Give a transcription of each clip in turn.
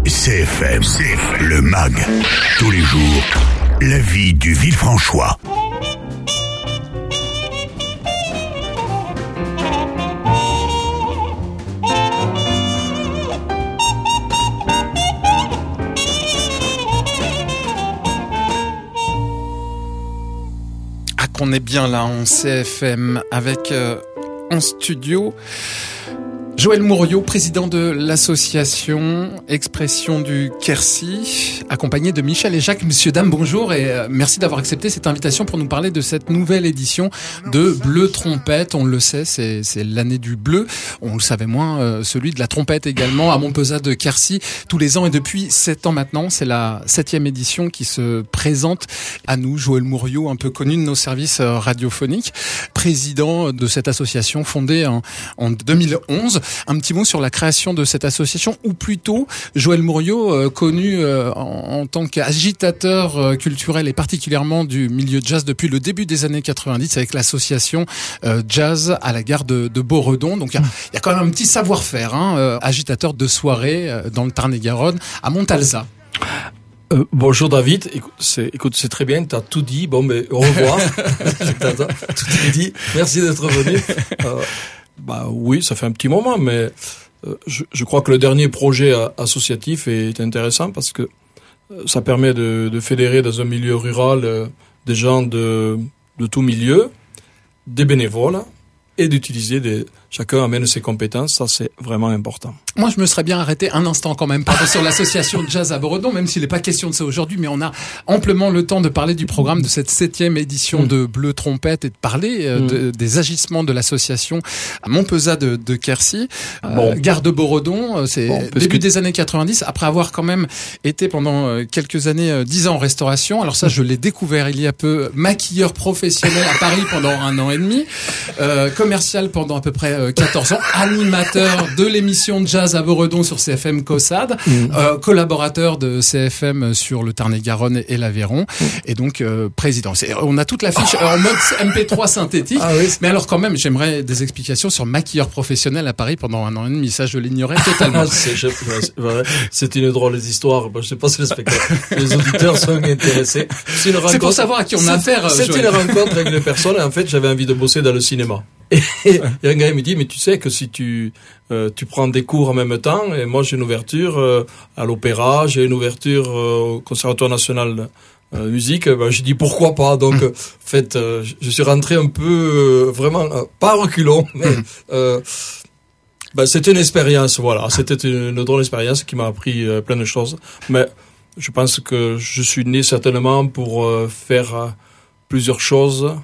CFM, le MAG. Tous les jours, la vie du Villefranchois. Ah, qu'on est bien là en CFM avec en studio Joël Mouriot, président de l'association Expression du Quercy, accompagné de Michel et Jacques. Messieurs, dames, bonjour et merci d'avoir accepté cette invitation pour nous parler de cette nouvelle édition de Bleu Trompette. On le sait, c'est l'année du bleu. On le savait moins, celui de la trompette également à Montpezat de Quercy tous les ans et depuis 7 ans maintenant. C'est la 7e édition qui se présente à nous. Joël Mouriot, un peu connu de nos services radiophoniques, président de cette association fondée en 2011. Un petit mot sur la création de cette association, ou plutôt Joël Mouriot, connu en tant qu'agitateur culturel et particulièrement du milieu jazz depuis le début des années 90 avec l'association Jazz à la gare de Beauredon. Donc il y a quand même un petit savoir-faire, agitateur de soirée dans le Tarn-et-Garonne à Montalzat. Bonjour David, écoute, c'est très bien, t'as tout dit, bon mais au revoir. Tout est dit, merci d'être venu. Oui, ça fait un petit moment, mais je crois que le dernier projet associatif est intéressant parce que ça permet de fédérer dans un milieu rural des gens de tout milieu, des bénévoles, et d'utiliser chacun amène ses compétences, ça c'est vraiment important. Moi je me serais bien arrêté un instant quand même sur l'association de Jazz à Beauredon, même s'il n'est pas question de ça aujourd'hui, mais on a amplement le temps de parler du programme de cette 7e édition de Bleu Trompette et de parler des agissements de l'association à Montpezat de Quercy. Gare de Beauredon, c'est début des années 90, après avoir quand même été pendant quelques années 10 ans en restauration. Alors ça je l'ai découvert il y a peu, maquilleur professionnel à Paris pendant 1 an et demi, commercial pendant à peu près 14 ans, animateur de l'émission de Jazz à Beauredon sur CFM Caussade, collaborateur de CFM sur le Tarn-et-Garonne et l'Aveyron, et donc président. On a toute la fiche en mode MP3 synthétique, mais alors quand même, j'aimerais des explications sur maquilleur professionnel à Paris pendant 1 an et demi. Ça, je l'ignorais totalement. C'est une drôle d'histoire. Je sais pas si les auditeurs sont intéressés. C'est pour savoir à qui on a affaire. C'est une rencontre avec une personne, et en fait, j'avais envie de bosser dans le cinéma. Et un gars il me dit, mais tu sais que si tu prends des cours en même temps, et moi j'ai une ouverture à l'opéra, j'ai une ouverture au Conservatoire national de musique, je dis pourquoi pas. Donc en fait je suis rentré un peu vraiment pas reculons, mais c'était une expérience, voilà, c'était une drôle expérience qui m'a appris plein de choses, mais je pense que je suis né certainement pour faire plusieurs choses.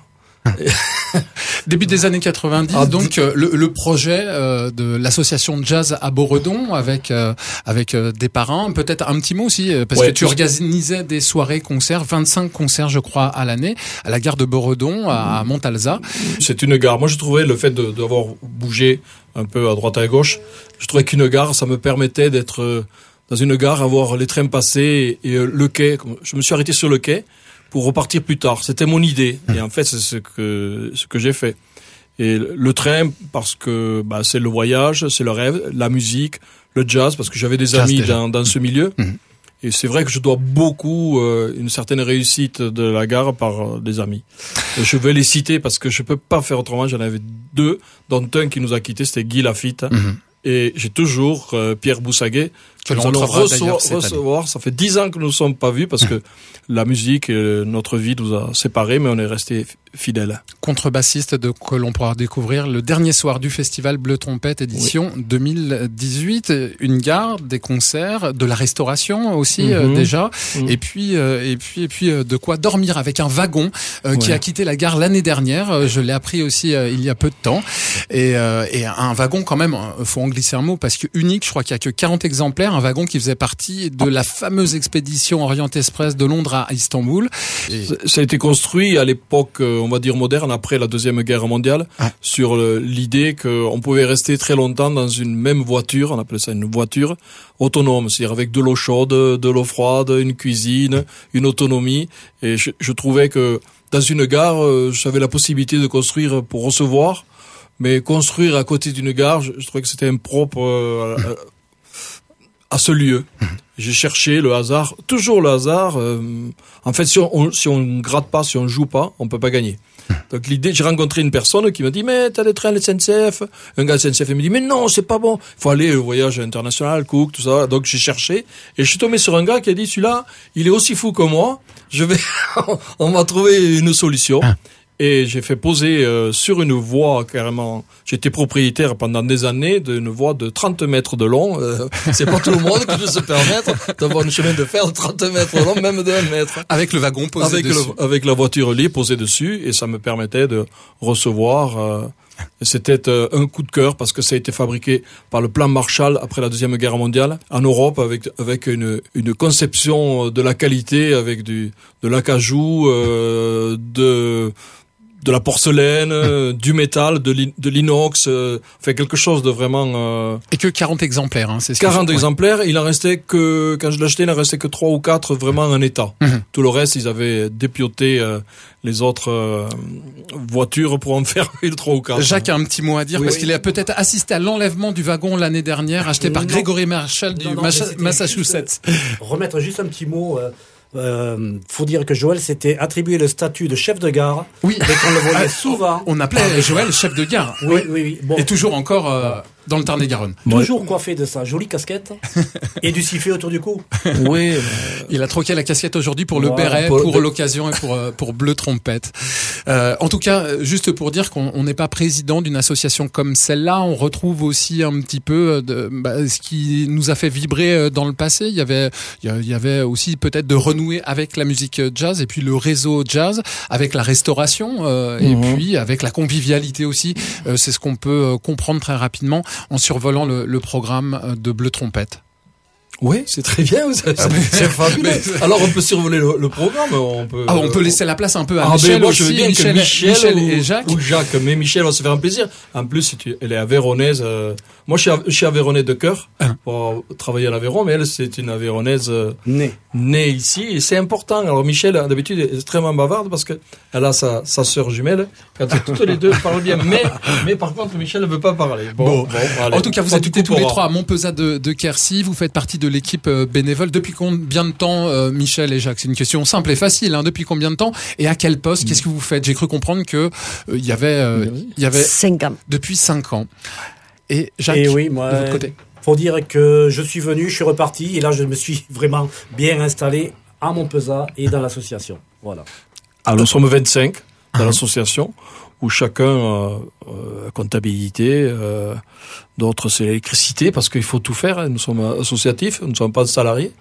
Début des années 90, donc le projet de l'association de jazz à Beauredon avec des parrains, peut-être un petit mot aussi parce que tu organisais des soirées concerts, 25 concerts je crois à l'année à la gare de Beauredon à Montalzat. C'est une gare. Moi je trouvais le fait d'avoir bougé un peu à droite à gauche, je trouvais qu'une gare ça me permettait d'être dans une gare, avoir les trains passés et le quai. Je me suis arrêté sur le quai pour repartir plus tard. C'était mon idée. Et en fait, c'est ce que j'ai fait. Et le train, parce que c'est le voyage, c'est le rêve, la musique, le jazz, parce que j'avais des amis dans ce milieu. Et c'est vrai que je dois beaucoup une certaine réussite de la gare par des amis. Et je vais les citer parce que je peux pas faire autrement. J'en avais 2, dont un qui nous a quittés, c'était Guy Lafitte. Et j'ai toujours Pierre Boussaguet que nous allons recevoir. Ça fait 10 ans que nous ne sommes pas vus parce que la musique et notre vie nous a séparés, mais on est restés fidèles. Contrebassiste que l'on pourra découvrir le dernier soir du festival Bleu Trompette édition 2018. Une gare, des concerts, de la restauration aussi déjà, et puis de quoi dormir avec un wagon qui a quitté la gare l'année dernière. Je l'ai appris aussi il y a peu de temps. Et un wagon quand même, faut en glisser un mot parce que unique. Je crois qu'il y a que 40 exemplaires. Un wagon qui faisait partie de la fameuse expédition Orient Express de Londres à Istanbul. Ça a été construit à l'époque, on va dire moderne, après la Deuxième Guerre mondiale, sur l'idée qu'on pouvait rester très longtemps dans une même voiture, on appelait ça une voiture autonome, c'est-à-dire avec de l'eau chaude, de l'eau froide, une cuisine, une autonomie. Et je trouvais que dans une gare, j'avais la possibilité de construire pour recevoir, mais construire à côté d'une gare, je trouvais que c'était impropre à ce lieu. J'ai cherché le hasard, toujours le hasard. En fait, si on gratte pas, si on joue pas, on peut pas gagner. Donc l'idée, j'ai rencontré une personne qui m'a dit mais t'as des trains à la SNCF. Un gars de SNCF il me dit mais non c'est pas bon. Il faut aller au voyage international, Cook, tout ça. Donc j'ai cherché et je suis tombé sur un gars qui a dit celui-là il est aussi fou que moi. On m'a trouvé une solution. Et j'ai fait poser sur une voie carrément. J'étais propriétaire pendant des années d'une voie de 30 mètres de long. C'est pas tout le monde qui peut se permettre d'avoir une chemin de fer de 30 mètres de long, même de 1 mètre. Avec le wagon posé dessus. Avec la voiture libre posée dessus, et ça me permettait de recevoir. C'était un coup de cœur parce que ça a été fabriqué par le plan Marshall après la Deuxième Guerre mondiale en Europe avec une conception de la qualité avec de l'acajou, de la porcelaine, du métal, de l'inox, fait quelque chose de vraiment... Et que 40 exemplaires, hein, c'est ce 40 exemplaires, il en restait que, quand je l'ai acheté, il en restait que 3 ou 4 vraiment en état. Tout le reste, ils avaient dépioté les autres voitures pour en faire 3 ou 4. Jacques a un petit mot à dire, parce qu'il a peut-être assisté à l'enlèvement du wagon l'année dernière, acheté par Gregory Marshall du Massachusetts. Remettre juste un petit mot... faut dire que Joël s'était attribué le statut de chef de gare. Oui. Et qu'on le voyait souvent. On appelait Joël chef de gare. Oui. Bon. Et toujours encore dans le Tarn-et-Garonne. Toujours coiffé de sa jolie casquette et du sifflet autour du cou. Oui. Il a troqué la casquette aujourd'hui pour le béret, pour l'occasion et pour Bleu Trompette. En tout cas, juste pour dire qu'on n'est pas président d'une association comme celle-là, on retrouve aussi un petit peu ce qui nous a fait vibrer dans le passé. Il y avait aussi peut-être de renouer avec la musique jazz et puis le réseau jazz, avec la restauration et puis avec la convivialité aussi. C'est ce qu'on peut comprendre très rapidement en survolant le programme de Bleu Trompette. Oui, c'est très bien, c'est fabuleux. Alors on peut survoler le programme, on peut laisser la place un peu à Michel moi, aussi, je veux bien Michel et Jacques. Ou Jacques, mais Michel va se faire un plaisir. En plus, elle est aveyronnaise. Moi, je suis aveyronnais de cœur pour travailler à l'Aveyron, mais elle, c'est une aveyronnaise née ici, et c'est important. Alors Michel, d'habitude, est extrêmement bavarde parce que elle a sa sœur jumelle. Quand toutes les deux parlent bien, mais par contre, Michel ne veut pas parler. Bon, allez. En tout cas, vous habitez tous les trois à Montpezat de Quercy. Vous faites partie de l'équipe bénévole. Depuis combien de temps, Michel et Jacques? C'est une question simple et facile. Depuis combien de temps et à quel poste? Qu'est-ce que vous faites? J'ai cru comprendre que il y avait 5 ans. Depuis 5 ans. Et Jacques, et oui, moi, de votre côté. Faut dire que je suis venu, je suis reparti, et là je me suis vraiment bien installé à Montpezat et dans l'association. Voilà. Alors nous sommes 25 dans l'association, où chacun comptabilité, d'autres c'est l'électricité, parce qu'il faut tout faire. Nous sommes associatifs, nous ne sommes pas salariés.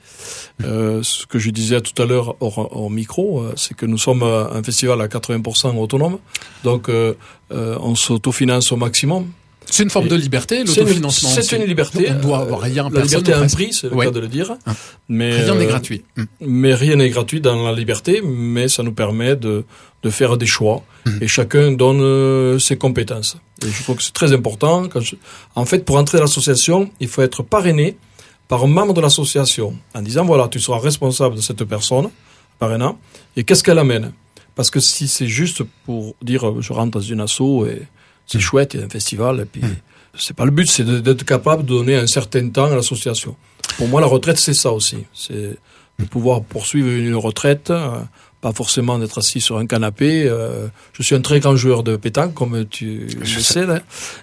Ce que je disais tout à l'heure hors micro, c'est que nous sommes un festival à 80% autonome, donc on s'autofinance au maximum. C'est une forme de liberté, l'autofinancement. C'est une liberté. On doit avoir rien. La liberté a un prix, c'est le cas de le dire. Mais rien n'est gratuit. Mais rien n'est gratuit dans la liberté, mais ça nous permet de faire des choix. Et chacun donne ses compétences. Et je trouve que c'est très important. En fait, pour entrer dans l'association, il faut être parrainé par un membre de l'association, en disant voilà, tu seras responsable de cette personne, parrainant, et qu'est-ce qu'elle amène? Parce que si c'est juste pour dire je rentre dans une asso et c'est chouette, il y a un festival, et puis c'est pas le but, c'est d'être capable de donner un certain temps à l'association. Pour moi, la retraite, c'est ça aussi. C'est de pouvoir poursuivre une retraite, pas forcément d'être assis sur un canapé. Je suis un très grand joueur de pétanque, comme tu le sais, là.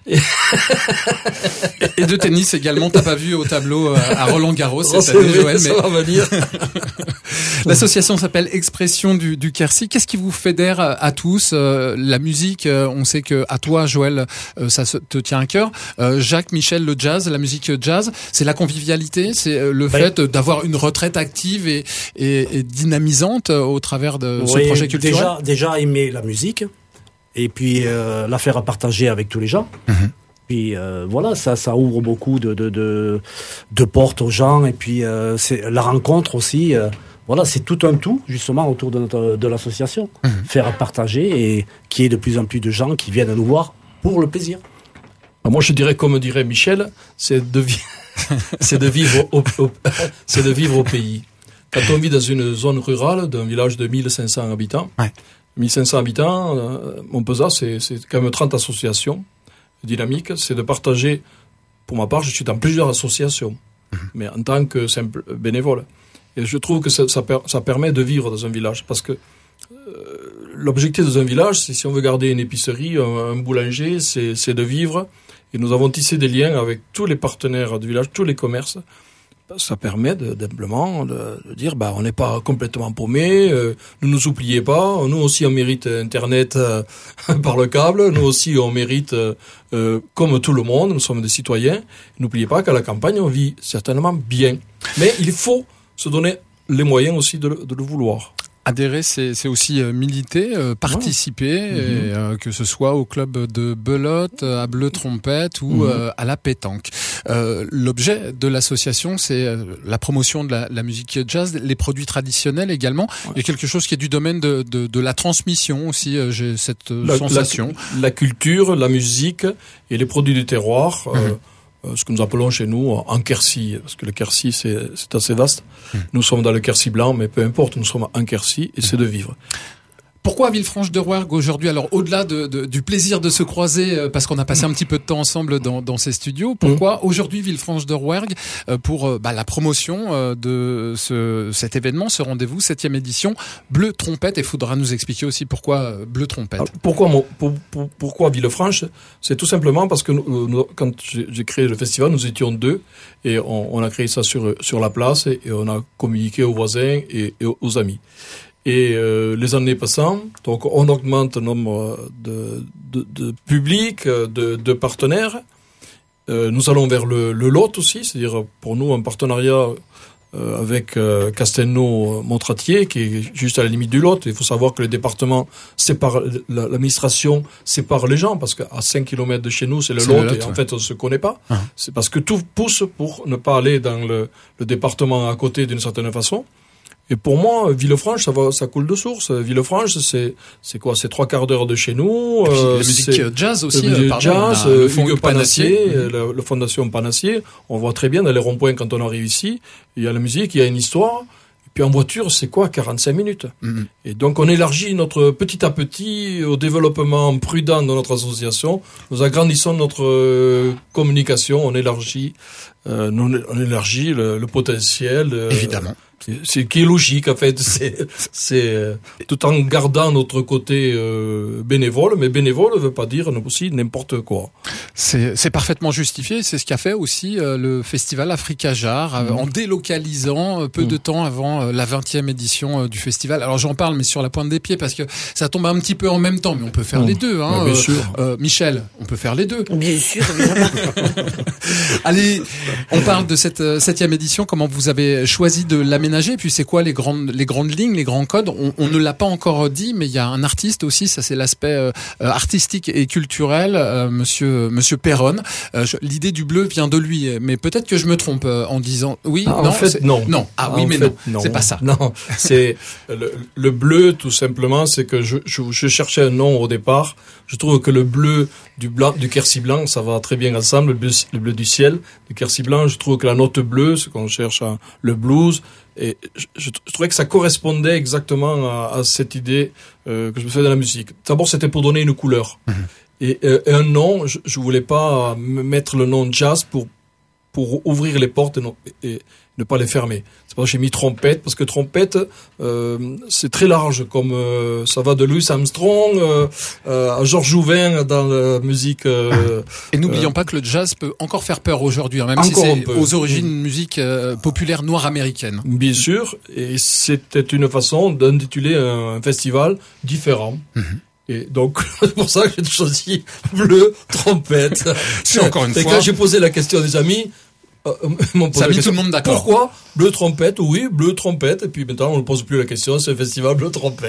Et de tennis également, t'as pas vu au tableau à Roland-Garros cette année, Joël, mais... ça va venir. L'association s'appelle Expression du Quercy. Qu'est-ce qui vous fédère à tous? La musique, on sait que à toi, Joël, ça te tient à cœur. Jacques, Michel, le jazz, la musique jazz, c'est la convivialité, c'est le fait d'avoir une retraite active et dynamisante au travers de ce projet culturel. Déjà aimer la musique et puis la faire partager avec tous les gens. Puis voilà, ça ouvre beaucoup de portes aux gens, et puis c'est la rencontre aussi. Voilà, c'est tout un tout, justement, autour de l'association. Faire partager, et qu'il y ait de plus en plus de gens qui viennent nous voir pour le plaisir. Alors moi, je dirais, comme dirait Michel, c'est de vivre au pays. Quand on vit dans une zone rurale, d'un village de 1500 habitants, 1500 habitants, Montpezat, c'est quand même 30 associations dynamiques. C'est de partager, pour ma part, je suis dans plusieurs associations. mais en tant que simple bénévole. Et je trouve que ça permet de vivre dans un village, parce que l'objectif dans un village, c'est, si on veut garder une épicerie, un boulanger, c'est de vivre. Et nous avons tissé des liens avec tous les partenaires du village, tous les commerces. Ça permet simplement de dire, on n'est pas complètement paumé, ne nous oubliez pas, nous aussi on mérite Internet par le câble, nous aussi on mérite, comme tout le monde, nous sommes des citoyens. N'oubliez pas qu'à la campagne on vit certainement bien. Mais il faut se donner les moyens aussi de le vouloir. Adhérer, c'est aussi militer, participer, et, que ce soit au club de belote, à Bleu Trompette ou à la pétanque. L'objet de l'association, c'est la promotion de la musique jazz, les produits traditionnels également. Ouais. Il y a quelque chose qui est du domaine de la transmission aussi, j'ai cette sensation. La culture, la musique et les produits du terroir. Ce que nous appelons chez nous en Quercy, parce que le Quercy c'est assez vaste. Nous sommes dans le Quercy blanc, mais peu importe, nous sommes en Quercy et c'est de vivre. Pourquoi Villefranche-de-Rouergue aujourd'hui? Alors au-delà du plaisir de se croiser, parce qu'on a passé un petit peu de temps ensemble dans ces studios, pourquoi aujourd'hui Villefranche-de-Rouergue pour la promotion de cet événement, ce rendez-vous, 7e édition, Bleu Trompette, et il faudra nous expliquer aussi pourquoi Bleu Trompette. Alors, pourquoi Villefranche? C'est tout simplement parce que quand j'ai créé le festival, nous étions 2 et on a créé ça sur la place et on a communiqué aux voisins et aux amis. Et les années passant, donc on augmente le nombre de publics, de partenaires. Nous allons vers le Lot aussi, c'est-à-dire pour nous un partenariat avec Castelnau-Montratier, qui est juste à la limite du Lot. Il faut savoir que les départements séparent, l'administration sépare les gens, parce qu'à 5 km de chez nous, c'est le Lot, et en fait on se connaît pas. C'est parce que tout pousse pour ne pas aller dans le département à côté d'une certaine façon. Et pour moi, Villefranche, ça coule de source. Villefranche, c'est quoi? C'est 3/4 d'heure de chez nous. Et puis, la musique jazz aussi. Jazz, Hugues Panassier, la Fondation Panassier. On voit très bien dans les ronds-points quand on arrive ici. Il y a la musique, il y a une histoire. Et puis en voiture, c'est quoi? 45 minutes. Et donc on élargit petit à petit au développement prudent de notre association. Nous agrandissons notre communication. On élargit le potentiel. Évidemment. C'est qui est logique en fait, c'est tout en gardant notre côté bénévole, mais bénévole ne veut pas dire aussi n'importe quoi. C'est parfaitement justifié, c'est ce qu'a fait aussi le festival Africa Jar en délocalisant peu de temps avant la 20e édition du festival. Alors j'en parle mais sur la pointe des pieds parce que ça tombe un petit peu en même temps, mais on peut faire les deux hein. Bien sûr. Michel, on peut faire les deux. Bien sûr, évidemment. Allez, on parle de cette 7e édition, comment vous avez choisi de l'aménager. Et puis c'est quoi les grandes lignes, les grands codes? On ne l'a pas encore dit, mais il y a un artiste aussi, ça c'est l'aspect artistique et culturel, monsieur Perron. L'idée du bleu vient de lui, mais peut-être que je me trompe en disant oui. En fait, non. Non. Ah oui, mais non. C'est pas ça. Non, c'est le bleu tout simplement. C'est que je cherchais un nom au départ. Je trouve que le bleu du Quercy blanc, ça va très bien ensemble. Le bleu du ciel du Quercy blanc. Je trouve que la note bleue, c'est qu'on cherche le blues. Et je trouvais que ça correspondait exactement à cette idée que je me faisais dans la musique. D'abord, c'était pour donner une couleur. Et un nom, je voulais pas mettre le nom jazz pour ouvrir les portes et ne pas les fermer. C'est pour ça que j'ai mis trompette, parce que trompette, c'est très large, comme ça va de Louis Armstrong à Georges Jouvin dans la musique. Et n'oublions pas que le jazz peut encore faire peur aujourd'hui, hein, même si c'est aux origines une musique populaire noire américaine. Bien sûr, et c'était une façon d'intituler un festival différent. Et donc, c'est pour ça que j'ai choisi Bleu Trompette. C'est encore une fois. Et quand j'ai posé la question des amis, ça a mis tout le monde d'accord. Pourquoi Bleu Trompette? Oui, Bleu Trompette. Et puis maintenant, on ne pose plus la question, c'est le festival Bleu Trompette.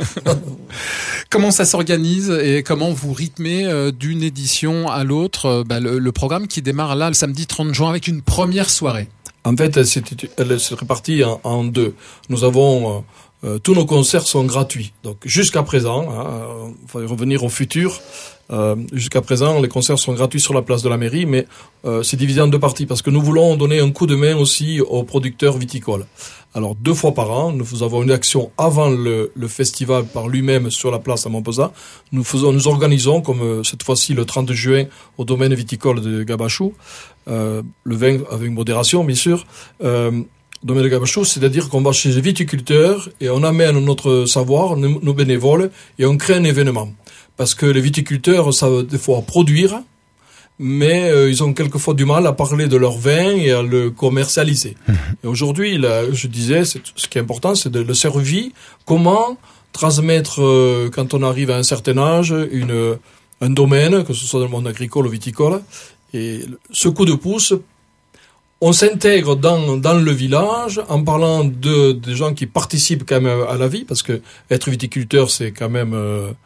Comment ça s'organise et comment vous rythmez d'une édition à l'autre le programme qui démarre là le samedi 30 juin avec une première soirée? En fait, elle s'est répartie en deux. Nous avons tous nos concerts sont gratuits. Donc jusqu'à présent, on va revenir au futur. Jusqu'à présent, les concerts sont gratuits sur la place de la mairie, mais c'est divisé en deux parties parce que nous voulons donner un coup de main aussi aux producteurs viticoles. Alors 2 fois par an, nous avons une action avant le festival par lui-même sur la place à Montpezat. Nous organisons, comme cette fois-ci le 30 juin au domaine viticole de Gabachou, le vin avec modération bien sûr. Domaine de Gabachou, c'est-à-dire qu'on va chez les viticulteurs et on amène notre savoir, nos bénévoles, et on crée un événement. Parce que les viticulteurs savent des fois produire, mais ils ont quelquefois du mal à parler de leur vin et à le commercialiser. Et aujourd'hui, là, je disais, ce qui est important, c'est de le servir. Comment transmettre, quand on arrive à un certain âge, un domaine, que ce soit dans le monde agricole ou viticole, et ce coup de pouce, on s'intègre dans le village en parlant des gens qui participent quand même à la vie, parce que être viticulteur, c'est quand même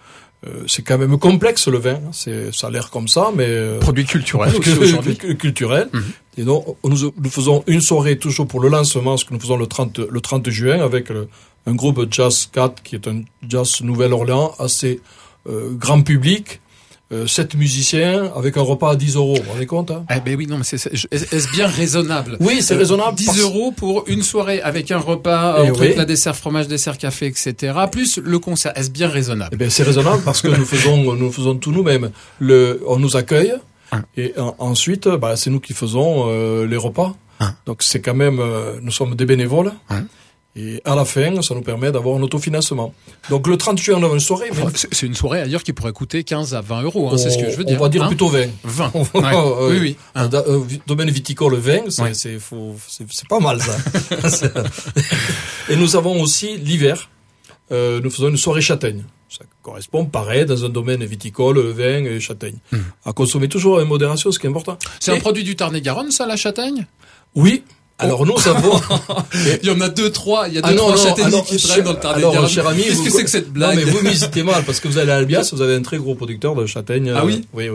complexe le vin. Ça a l'air comme ça, mais produit culturel aussi aujourd'hui. Culturel. Et donc nous faisons une soirée toujours pour le lancement, ce que nous faisons le 30 juin avec un groupe Jazz 4 qui est un jazz Nouvelle-Orléans assez grand public. 7 musiciens avec un repas à 10 €. Vous vous rendez compte, hein? Eh ben oui, non, mais est-ce bien raisonnable? Oui, c'est raisonnable. 10 € pour une soirée avec un repas, entre plat, dessert, fromage, dessert, café, etc. Plus le concert. Est-ce bien raisonnable? Eh ben, c'est raisonnable parce que nous faisons tout nous-mêmes. On nous accueille. Et ensuite, c'est nous qui faisons les repas. Donc c'est quand même, nous sommes des bénévoles. Et à la fin, ça nous permet d'avoir un autofinancement. Donc le 30 juin, on a une soirée. Mais... C'est une soirée ailleurs qui pourrait coûter 15 à 20 €, c'est ce que je veux dire. On va dire plutôt 20. 20. Oui. Domaine viticole 20, c'est pas mal ça. Et nous avons aussi l'hiver, nous faisons une soirée châtaigne. Ça correspond pareil dans un domaine viticole, vin et châtaigne. À consommer toujours avec modération, ce qui est important. C'est un produit du Tarn-et-Garonne, ça, la châtaigne? Oui. Alors nous avons... Il y en a 2-3, il y a 2-3 châtaigniers qui traînent dans le Tarn-et-Garonne. Alors, cher ami, qu'est-ce que c'est que cette blague? Non, mais vous m'hésitez mal, parce que vous allez à Albias, vous avez un très gros producteur de châtaignes. Ah oui? Oui.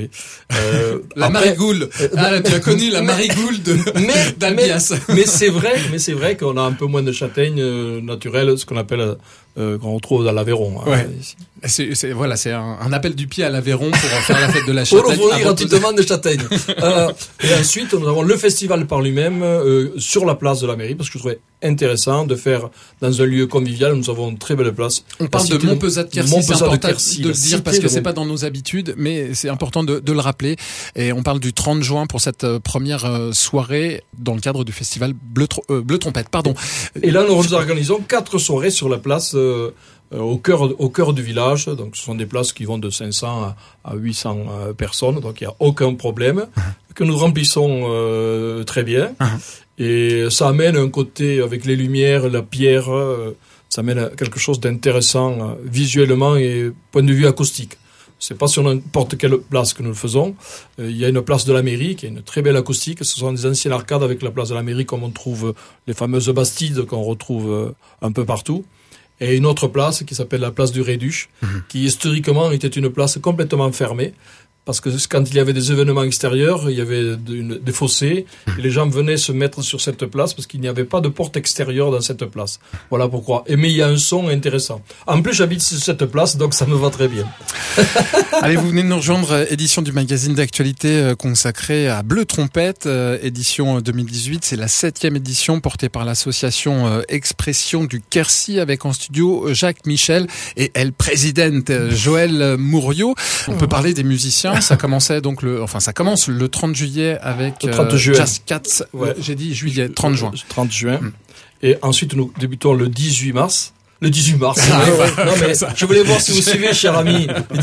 La Marigoule. Tu as connu la Marigoule d'Albias. Mais c'est vrai qu'on a un peu moins de châtaignes naturelles, ce qu'on appelle, qu'on retrouve dans l'Aveyron. Ouais. C'est un appel du pied à l'Aveyron pour faire la fête de la châtaigne. Pour ouvrir gratuitement des châtaignes. Et ensuite, nous avons le festival par lui-même, sur la place de la mairie, parce que je trouvais intéressant de faire dans un lieu convivial. Nous avons une très belle place. On parle de Montpezat-de-Quercy, c'est important de le dire parce que c'est pas dans nos habitudes, mais c'est important de le rappeler. Et on parle du 30 juin pour cette première soirée dans le cadre du festival Bleu Trompette. Pardon. Et là, nous organisons 4 soirées sur la place au cœur du village. Donc, ce sont des places qui vont de 500 à 800 personnes. Donc, il n'y a aucun problème que nous remplissons très bien. Et ça amène un côté avec les lumières, la pierre, ça amène à quelque chose d'intéressant visuellement et point de vue acoustique. C'est pas sur n'importe quelle place que nous le faisons. Il y a une place de la mairie qui a une très belle acoustique. Ce sont des anciennes arcades avec la place de la mairie comme on trouve les fameuses bastides qu'on retrouve un peu partout. Et une autre place qui s'appelle la place du Réduche, qui historiquement était une place complètement fermée. Parce que quand il y avait des événements extérieurs, il y avait des fossés, et les gens venaient se mettre sur cette place parce qu'il n'y avait pas de porte extérieure dans cette place. Voilà pourquoi. Mais il y a un son intéressant. En plus, j'habite sur cette place, donc ça me va très bien. Allez, vous venez de nous rejoindre, édition du magazine d'actualité consacrée à Bleu Trompette, édition 2018. C'est la 7e édition portée par l'association Expression du Quercy avec en studio Jacques Michel et El Présidente Joël Mouriot. On peut parler des musiciens. Ça commence le 30 juillet avec Jazz Cats. Ouais. J'ai dit juillet, 30 juin. 30 juin. Et ensuite, nous débutons le 18 mars. Le 18 mars. Non, mais je voulais voir si vous suivez, cher ami. Le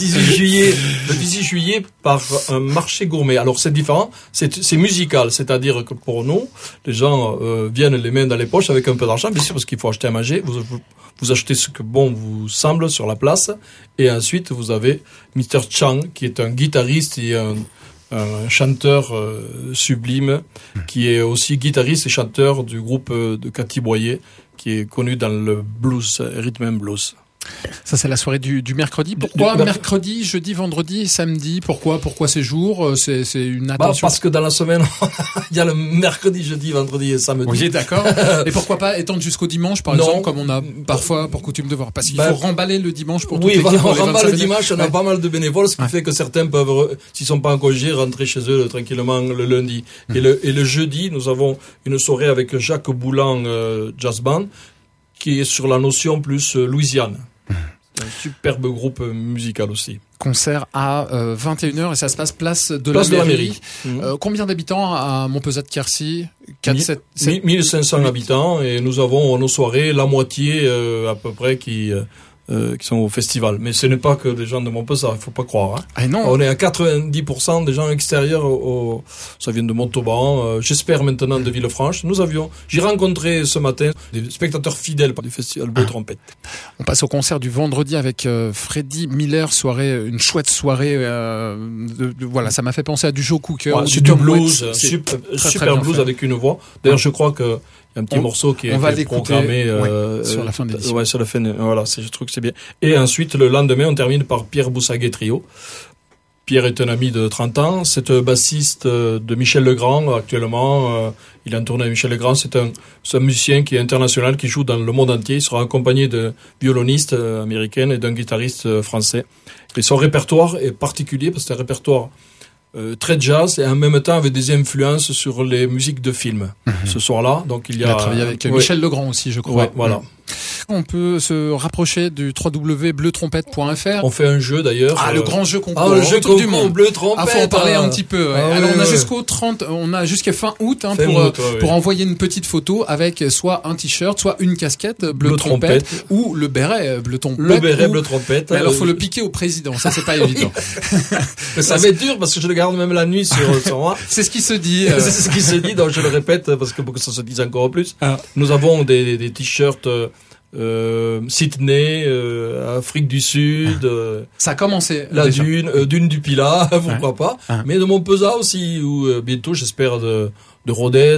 18 juillet par un marché gourmet. Alors, c'est différent. C'est musical. C'est-à-dire que pour nous, les gens viennent les mains dans les poches avec un peu d'argent, bien sûr, parce qu'il faut acheter à manger. Vous achetez ce que bon vous semble sur la place. Et ensuite, vous avez Mr. Chang, qui est un guitariste et un chanteur sublime, qui est aussi guitariste et chanteur du groupe de Cathy Boyer, qui est connu dans le blues, rhythm and blues. Ça, c'est la soirée du mercredi. Pourquoi mercredi, jeudi, vendredi, samedi? Pourquoi ces jours? C'est une attention. Parce que dans la semaine, il y a le mercredi, jeudi, vendredi et samedi. Oui, d'accord. Et pourquoi pas étendre jusqu'au dimanche, par exemple, comme on a parfois pour coutume de voir? Parce qu'il faut remballer le dimanche pour toute l'équipe. Oui, voilà, on remballe le dimanche, on a pas mal de bénévoles, ce qui fait que certains peuvent, s'ils sont pas en congé, rentrer chez eux tranquillement le lundi. Et le jeudi, nous avons une soirée avec Jacques Boulan, Jazz Band, qui est sur la notion plus Louisiane. C'est un superbe groupe musical aussi. Concert à 21h et ça se passe place de la mairie. Combien d'habitants à Montpezat-de-Quercy? 1500 habitants et nous avons nos soirées la moitié à peu près qui sont au festival. Mais ce n'est pas que des gens de Montpezat, il faut pas croire. Hein. Ah non. On est à 90% des gens extérieurs ça vient de Montauban, j'espère maintenant de Villefranche. J'ai rencontré ce matin des spectateurs fidèles du festival Bleu Trompette. On passe au concert du vendredi avec Freddy Miller, une chouette soirée. Voilà, ça m'a fait penser à du Joe Cooker. Ouais, c'est du blues, super blues avec une voix. D'ailleurs, je crois que il y a un petit morceau qui est programmé sur la fin de l'émission. Ouais, sur la fin. Voilà, je trouve que c'est bien. Et ensuite, le lendemain, on termine par Pierre Boussaguet Trio. Pierre est un ami de 30 ans. C'est un bassiste de Michel Legrand actuellement. Il est en tournée avec Michel Legrand. C'est un musicien qui est international, qui joue dans le monde entier. Il sera accompagné de violonistes américaines et d'un guitariste français. Et son répertoire est particulier parce que c'est un répertoire très jazz et en même temps avec des influences sur les musiques de films. Ce soir-là, donc il a travaillé avec Michel Legrand aussi, je crois. Ouais, voilà. On peut se rapprocher du www.bleutrompette.fr. On fait un jeu d'ailleurs. Le grand jeu concours. Le jeu concours Bleu Trompette. Faut en parler un petit peu. Alors on a jusqu'au 30, on a jusqu'à fin août pour envoyer une petite photo avec soit un t-shirt, soit une casquette Bleu Trompette ou le béret Bleu Trompette. Le béret Bleu Trompette. Mais alors faut le piquer au président, ça c'est pas évident. Mais ça va être dur parce que je le garde même la nuit sur moi. C'est ce qui se dit. C'est ce qui se dit, donc je le répète parce que pour que ça se dise encore plus. Nous avons des t-shirts Sydney, Afrique du Sud, ça a commencé. La Dune du Pilat, pourquoi pas. Mais de Montpezat aussi, ou bientôt j'espère de Rodez.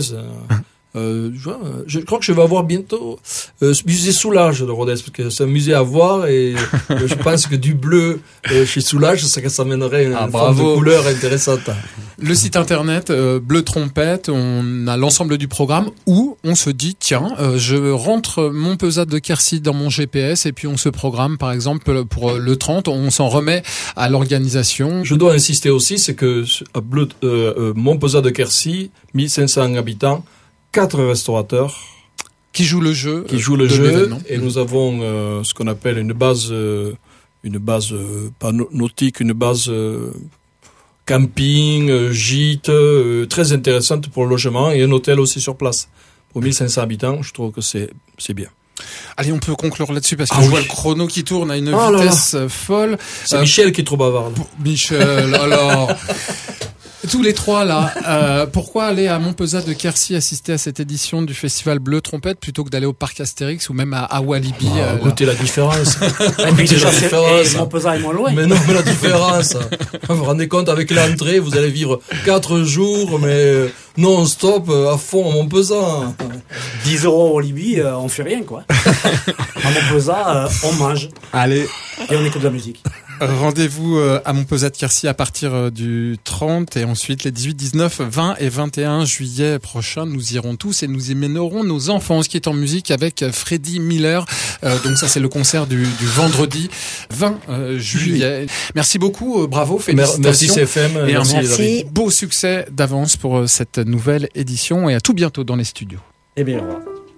Je crois que je vais avoir bientôt musée Soulage de Rodez, parce que c'est un musée à voir et je pense que du bleu chez Soulage, ça mènerait une forme de couleur intéressante. Le site internet Bleu Trompette, on a l'ensemble du programme où on se dit tiens, je rentre Montpezat-de-Quercy dans mon GPS et puis on se programme par exemple pour le 30, on s'en remet à l'organisation. Je dois insister aussi, c'est que à Montpezat-de-Quercy, 1500 habitants, 4 restaurateurs qui jouent le jeu, et nous avons ce qu'on appelle une base pas nautique, une base camping, gîte, très intéressante pour le logement et un hôtel aussi sur place. Pour 1500 habitants, je trouve que c'est bien. Allez, on peut conclure là-dessus parce que je vois le chrono qui tourne à une vitesse folle. C'est Michel qui est trop bavard. Michel, alors... Tous les trois là, pourquoi aller à Montpezat-de-Quercy assister à cette édition du festival Bleu Trompette plutôt que d'aller au parc Astérix ou même à Walibi? Goûtez la différence. Montpezat est moins loin. Mais non, mais la différence. Vous vous rendez compte, avec l'entrée, vous allez vivre 4 jours, mais non-stop, à fond à Montpezat. 10 € au Walibi, on fait rien quoi. À Montpezat, on mange. Allez. Et on écoute de la musique. Rendez-vous à Montpezat-de-Quercy à partir du 30 et ensuite les 18, 19, 20 et 21 juillet prochains. Nous irons tous et nous y mènerons nos enfants. Ce qui est en musique avec Freddy Miller. Donc ça c'est le concert du vendredi 20 juillet. Merci beaucoup, bravo, félicitations. Merci CFM. Et merci. Un beau succès d'avance pour cette nouvelle édition et à tout bientôt dans les studios. Eh bien, au revoir.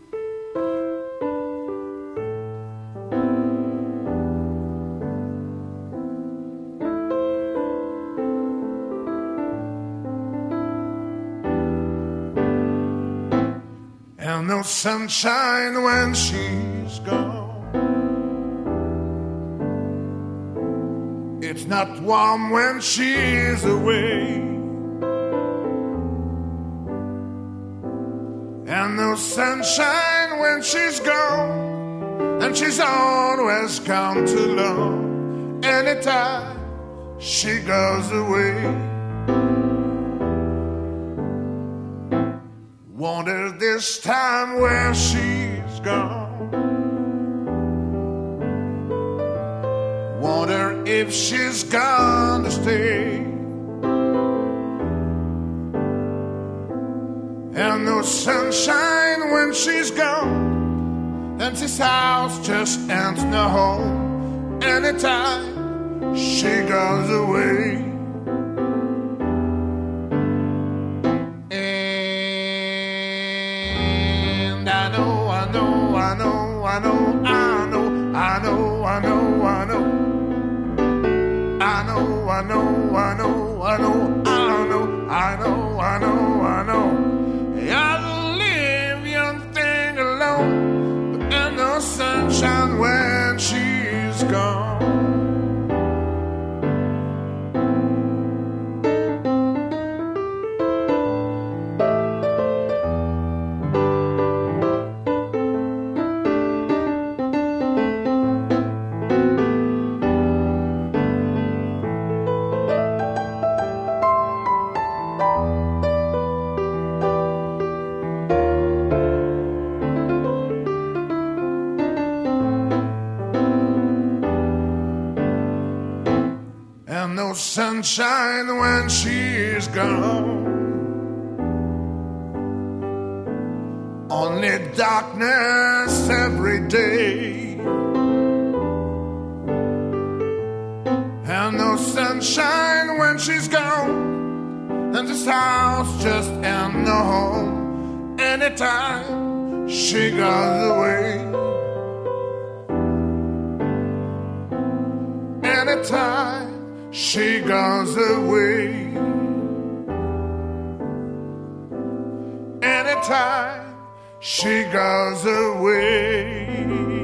And no sunshine when she's gone. It's not warm when she's away. And no sunshine when she's gone. And she's always gone too long. Anytime she goes away. Wonder this time where she's gone. if she's gonna stay. And no sunshine when she's gone, and this house just ain't no home anytime she goes away. And I know, I know, I know, I know, I know, I know, I know, I know, I know, I know, I know, I know, I know, I know, I know, I know. I'll leave young thing alone, but there's no sunshine when she's gone. No sunshine when she's gone, only darkness every day, and no sunshine when she's gone, and this house just ain't no home anytime she goes away. Anytime she goes away. Anytime she goes away.